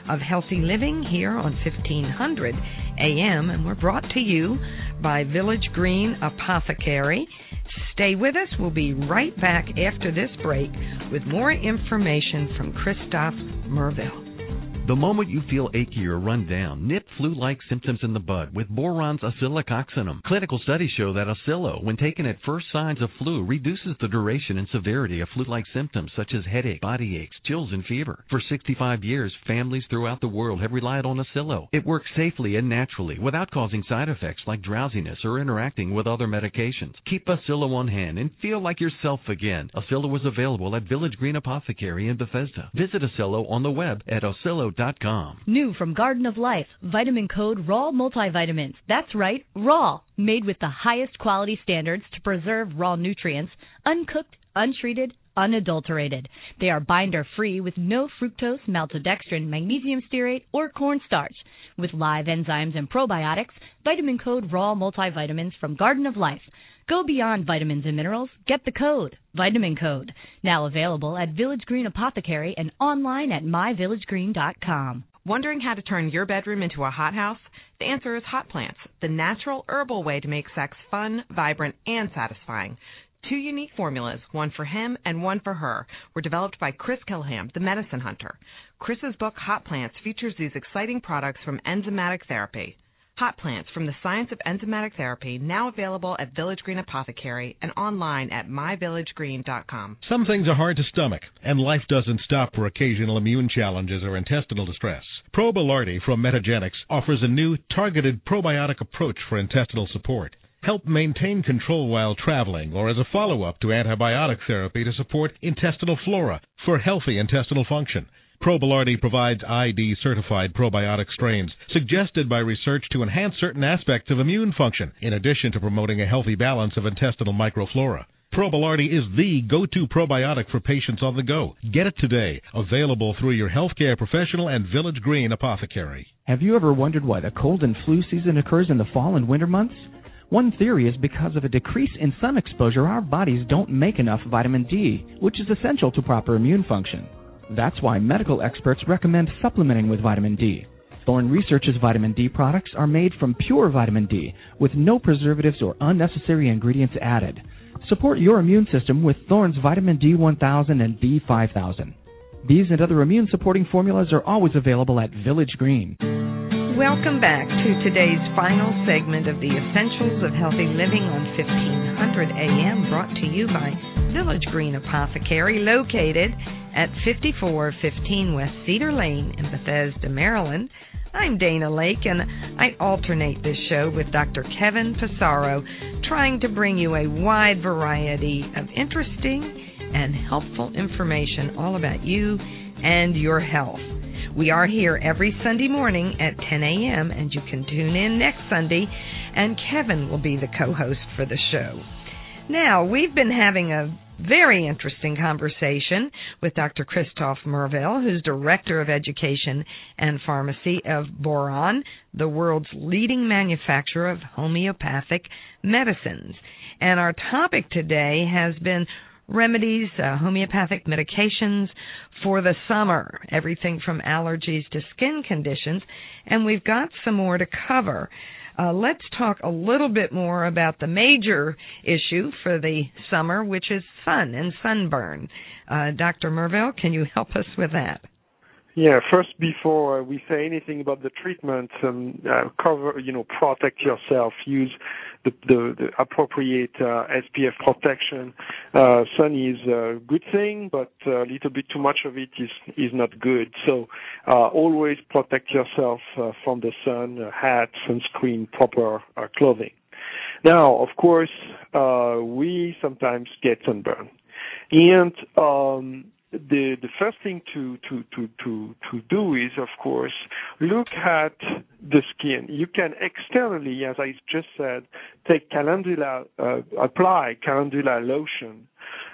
of Healthy Living here on fifteen hundred A M, and we're brought to you by Village Green Apothecary. Stay with us. We'll be right back after this break with more information from Christophe Merville. The moment you feel achy or run down, nip flu-like symptoms in the bud with Boron's Oscillococcinum. Clinical studies show that Oscillo, when taken at first signs of flu, reduces the duration and severity of flu-like symptoms such as headache, body aches, chills, and fever. For sixty-five years, families throughout the world have relied on Oscillo. It works safely and naturally without causing side effects like drowsiness or interacting with other medications. Keep Oscillo on hand and feel like yourself again. Oscillo is available at Village Green Apothecary in Bethesda. Visit Oscillo on the web at oscillo dot com. New from Garden of Life, vitamin code raw multivitamins. That's right, raw. Made with the highest quality standards to preserve raw nutrients, uncooked, untreated, unadulterated. They are binder-free with no fructose, maltodextrin, magnesium stearate, or cornstarch. With live enzymes and probiotics, vitamin code raw multivitamins from Garden of Life. Go beyond vitamins and minerals. Get the code, Vitamin Code. Now available at Village Green Apothecary and online at my village green dot com. Wondering how to turn your bedroom into a hothouse? The answer is Hot Plants, the natural herbal way to make sex fun, vibrant, and satisfying. Two unique formulas, one for him and one for her, were developed by Chris Kilham, the medicine hunter. Chris's book, Hot Plants, features these exciting products from enzymatic therapy. Hot Plants from the Science of Enzymatic Therapy, now available at Village Green Apothecary and online at my village green dot com. Some things are hard to stomach, and life doesn't stop for occasional immune challenges or intestinal distress. Probilardi from Metagenics offers a new targeted probiotic approach for intestinal support. Help maintain control while traveling or as a follow-up to antibiotic therapy to support intestinal flora for healthy intestinal function. Probilardi provides I D-certified probiotic strains suggested by research to enhance certain aspects of immune function, in addition to promoting a healthy balance of intestinal microflora. Probilardi is the go-to probiotic for patients on the go. Get it today. Available through your healthcare professional and Village Green Apothecary. Have you ever wondered why the cold and flu season occurs in the fall and winter months? One theory is because of a decrease in sun exposure, our bodies don't make enough vitamin D, which is essential to proper immune function. That's why medical experts recommend supplementing with vitamin D. Thorne Research's vitamin D products are made from pure vitamin D with no preservatives or unnecessary ingredients added. Support your immune system with Thorne's vitamin D one thousand and D five thousand. These and other immune-supporting formulas are always available at Village Green. Welcome back to today's final segment of the Essentials of Healthy Living on fifteen hundred A M, brought to you by Village Green Apothecary, located at fifty-four fifteen West Cedar Lane in Bethesda, Maryland. I'm Dana Lake, and I alternate this show with Doctor Kevin Passaro, trying to bring you a wide variety of interesting and helpful information all about you and your health. We are here every Sunday morning at ten A M, and you can tune in next Sunday, and Kevin will be the co-host for the show. Now, we've been having a very interesting conversation with Doctor Christophe Merville, who's Director of Education and Pharmacy of Boron, the world's leading manufacturer of homeopathic medicines. And our topic today has been remedies, uh, homeopathic medications for the summer, everything from allergies to skin conditions, and we've got some more to cover. Uh, let's talk a little bit more about the major issue for the summer, which is sun and sunburn. Uh, Doctor Merville, can you help us with that? Yeah, first, before we say anything about the treatment, um, uh, cover, you know, protect yourself. Use the, the, the appropriate uh, S P F protection. Uh, sun is a good thing, but a little bit too much of it is is not good. So uh, always protect yourself uh, from the sun, uh, hat, sunscreen, proper uh, clothing. Now, of course, uh, we sometimes get sunburn. And um, The the first thing to, to, to, to, to do is, of course, look at the skin. You can externally, as I just said, take calendula, uh, apply calendula lotion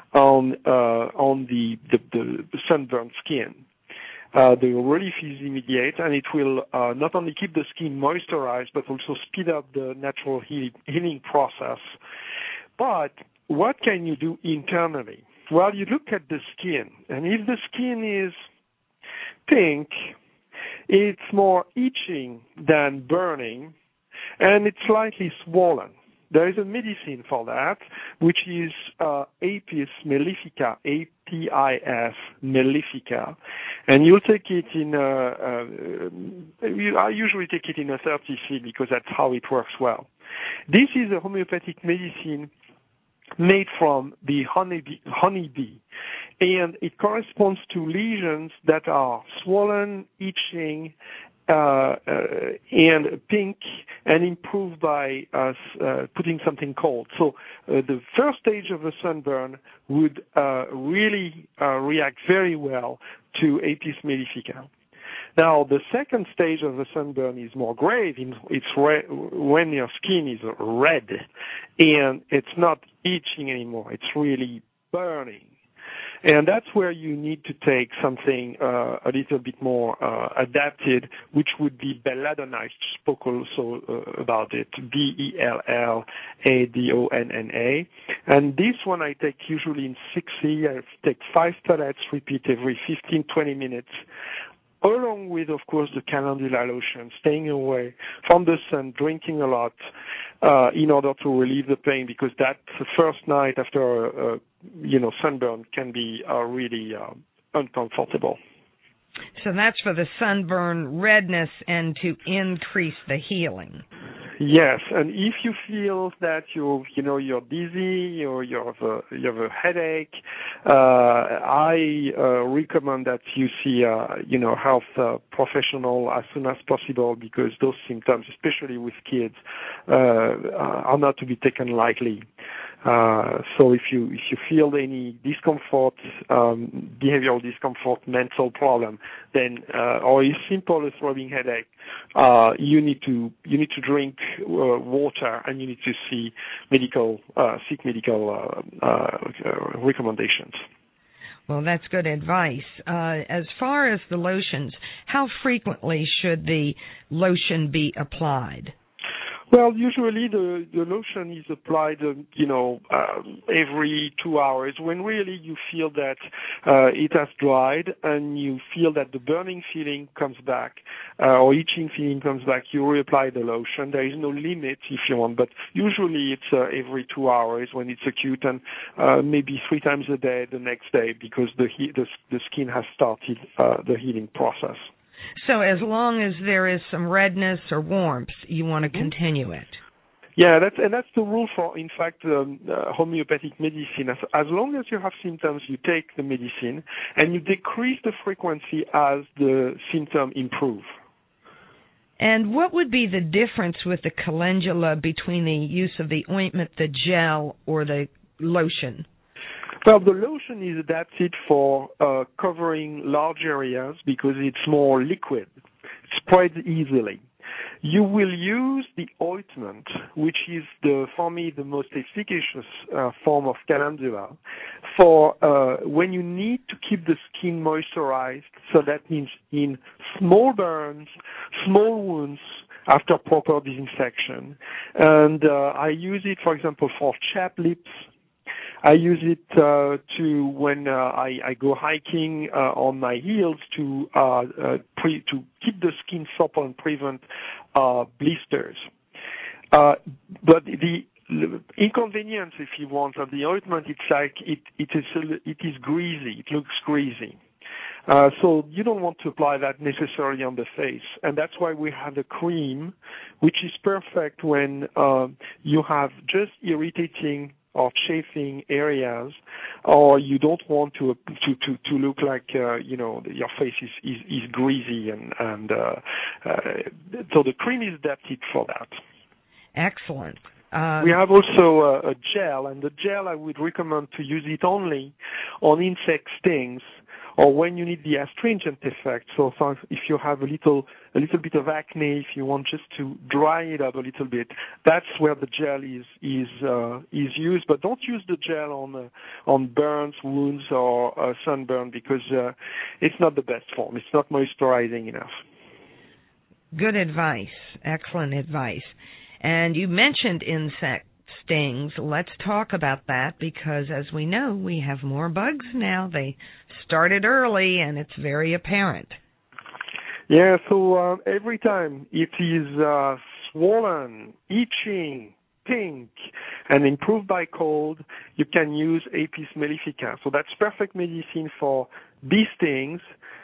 on uh, on the, the, the sunburned skin. Uh, the relief is immediate, and it will uh, not only keep the skin moisturized, but also speed up the natural heal, healing process. But what can you do internally? Well, you look at the skin, and if the skin is pink, It's more itching than burning, and it's slightly swollen. There is a medicine for that, which is uh, Apis mellifica, A P I S mellifica, and you'll take it in. Uh, uh, you, I usually take it in a thirty C because that's how it works well. This is a homeopathic medicine made from the honeybee, honeybee, and it corresponds to lesions that are swollen, itching, Uh, uh, and pink, and improved by us uh, putting something cold. So uh, the first stage of a sunburn would uh, really uh, react very well to Apis mellifica. Now, the second stage of the sunburn is more grave. It's re- when your skin is red, and it's not itching anymore. It's really burning. And that's where you need to take something uh, a little bit more uh, adapted, which would be belladonna. I spoke also uh, about it, B E L L A D O N N A. And this one I take usually in six C. I take five tablets, repeat every fifteen, twenty minutes, along with, of course, the calendula lotion, staying away from the sun, drinking a lot uh, in order to relieve the pain, because that first night after a, a you know, sunburn can be uh, really uh, uncomfortable. So that's for the sunburn redness and to increase the healing. Yes, and if you feel that you you know you're dizzy or you have a, you have a headache, uh, I uh, recommend that you see uh, you know health uh, professional as soon as possible, because those symptoms, especially with kids, uh, are not to be taken lightly. Uh, so if you if you feel any discomfort, um, behavioral discomfort, mental problem, then uh, or a simple throbbing headache, uh, you need to you need to drink uh, water, and you need to see medical uh, seek medical uh, uh, recommendations. Well, that's good advice. Uh, as far as the lotions, how frequently should the lotion be applied? Well, usually the, the lotion is applied, uh, you know, uh, every two hours when really you feel that uh, it has dried and you feel that the burning feeling comes back uh, or itching feeling comes back. You reapply the lotion. There is no limit if you want, but usually it's uh, every two hours when it's acute, and uh, maybe three times a day the next day, because the he- the, the skin has started uh, the healing process. So as long as there is some redness or warmth, you want to continue it. Yeah, that's, and that's the rule for, in fact, um, uh, homeopathic medicine. As, as long as you have symptoms, you take the medicine, and you decrease the frequency as the symptom improve. And what would be the difference with the calendula between the use of the ointment, the gel, or the lotion? Well, the lotion is adapted for uh, covering large areas because it's more liquid. It spreads easily. You will use the ointment, which is, the, for me, the most efficacious uh, form of calendula, for uh, when you need to keep the skin moisturized. So that means in small burns, small wounds, after proper disinfection. And uh, I use it, for example, for chapped lips. I use it uh, to when uh, I, I go hiking uh, on my heels to uh, uh, pre, to keep the skin supple and prevent uh, blisters. Uh, but the inconvenience, if you want, of the ointment, it's like it it is it is greasy. It looks greasy. Uh, so you don't want to apply that necessarily on the face, and that's why we have the cream, which is perfect when uh, you have just irritating or chafing areas, or you don't want to to to, to look like uh, you know your face is is, is greasy, and and uh, uh, so the cream is adapted for that. Excellent. Um, we have also a, a gel, and the gel I would recommend to use it only on insect stings, or when you need the astringent effect. So, so if you have a little a little bit of acne, if you want just to dry it up a little bit, that's where the gel is is uh, is used. But don't use the gel on uh, on burns, wounds, or uh, sunburn, because uh, it's not the best form. It's not moisturizing enough. Good advice. Excellent advice. And you mentioned insect stings. Let's talk about that, because as we know, we have more bugs now. They started early, and it's very apparent. Yeah, so uh, every time it is uh, swollen, itching, pink, and improved by cold, you can use Apis mellifica. So that's perfect medicine for bee stings,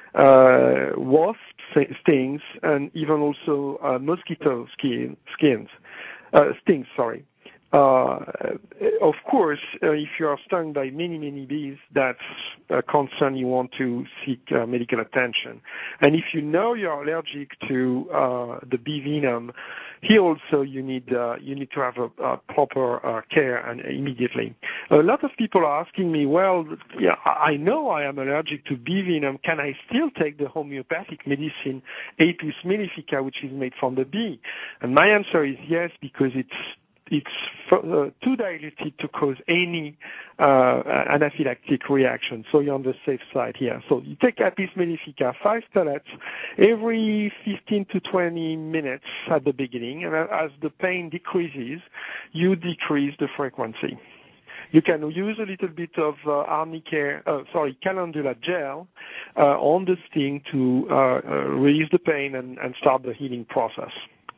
uh, wasp stings, and even also uh, mosquito skin, skins, uh, stings, sorry. Uh, of course, uh, if you are stung by many, many bees, that's a concern. You want to seek uh, medical attention. And if you know you're allergic to uh, the bee venom, here also you need uh, you need to have a, a proper uh, care and immediately. A lot of people are asking me, well, yeah, I know I am allergic to bee venom. Can I still take the homeopathic medicine Apis mellifica, which is made from the bee? And my answer is yes, because it's It's uh, too diluted to cause any uh, anaphylactic reaction, so you're on the safe side here. So you take Apis mellifica, five pellets, every fifteen to twenty minutes at the beginning, and as the pain decreases, you decrease the frequency. You can use a little bit of uh, arnicare, uh, sorry, calendula gel uh, on the sting to uh, uh, release the pain and, and start the healing process.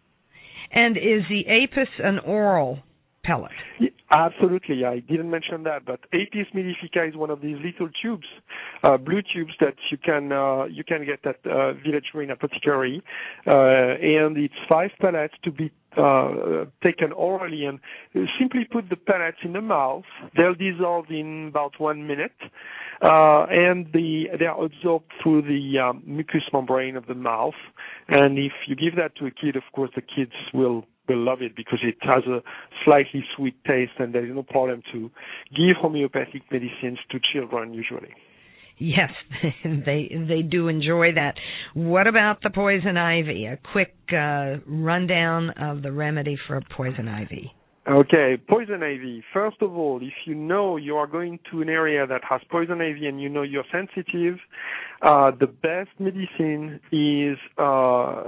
And is the Apis an oral pellet? Yeah, absolutely. I didn't mention that, but Apis mellifica is one of these little tubes, uh, blue tubes that you can uh, you can get at uh, Village Green Apothecary, uh, and it's five pellets to be uh, taken orally, and simply put the pellets in the mouth. They'll dissolve in about one minute, uh, and the, they are absorbed through the um, mucous membrane of the mouth. And if you give that to a kid, of course, the kids will will love it because it has a slightly sweet taste, and there is no problem to give homeopathic medicines to children usually. Yes, they they do enjoy that. What about the poison ivy? A quick uh, rundown of the remedy for poison ivy. Okay, poison ivy. First of all, if you know you are going to an area that has poison ivy and you know you're sensitive, uh, the best medicine is uh,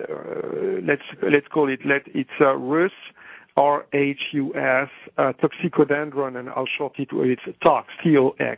let's let's call it let it's uh, Rhus, R H U S, uh, toxicodendron, and I'll short it with Tox, T O X.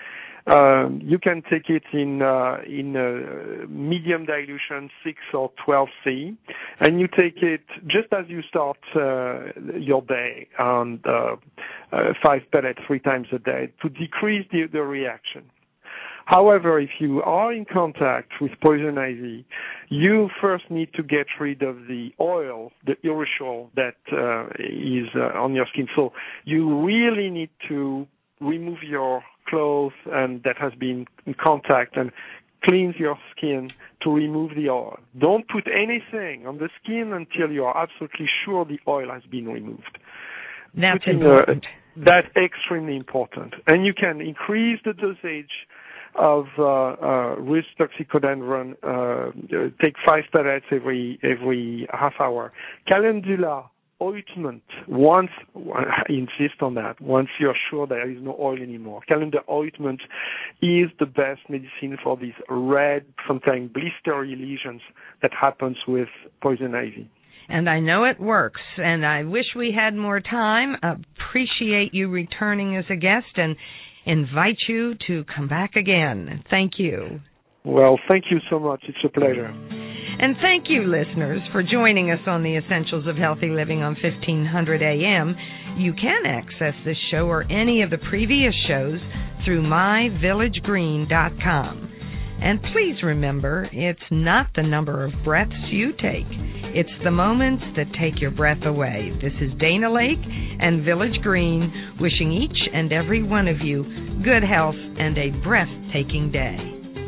Um, you can take it in uh, in uh, medium dilution, six or twelve C, and you take it just as you start uh, your day, and uh, uh, five pellets three times a day to decrease the, the reaction. However, if you are in contact with poison ivy, you first need to get rid of the oil, the aerosol that uh, is uh, on your skin. So you really need to remove your clothes and that has been in contact and cleanse your skin to remove the oil. Don't put anything on the skin until you are absolutely sure the oil has been removed. That's Putting, important. Uh, that's extremely important. And you can increase the dosage of uh, uh, Rhus toxicodendron. Uh, take five pellets every every half hour. Calendula ointment, once, I insist on that, once you're sure there is no oil anymore. Calendula ointment is the best medicine for these red, sometimes blistery lesions that happens with poison ivy. And I know it works, and I wish we had more time. Appreciate you returning as a guest and invite you to come back again. Thank you. Well, thank you so much. It's a pleasure. And thank you, listeners, for joining us on the Essentials of Healthy Living on fifteen hundred A M. You can access this show or any of the previous shows through my village green dot com. And please remember, it's not the number of breaths you take. It's the moments that take your breath away. This is Dana Lake and Village Green wishing each and every one of you good health and a breathtaking day.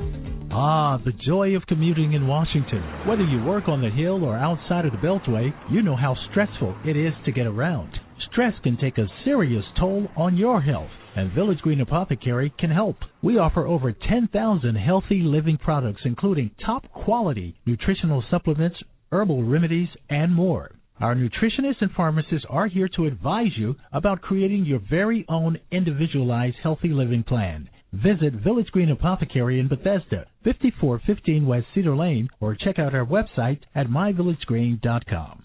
Ah, the joy of commuting in Washington. Whether you work on the Hill or outside of the Beltway, you know how stressful it is to get around. Stress can take a serious toll on your health, and Village Green Apothecary can help. We offer over ten thousand healthy living products, including top-quality nutritional supplements, herbal remedies, and more. Our nutritionists and pharmacists are here to advise you about creating your very own individualized healthy living plan. Visit Village Green Apothecary in Bethesda, fifty-four fifteen West Cedar Lane, or check out our website at my village green dot com.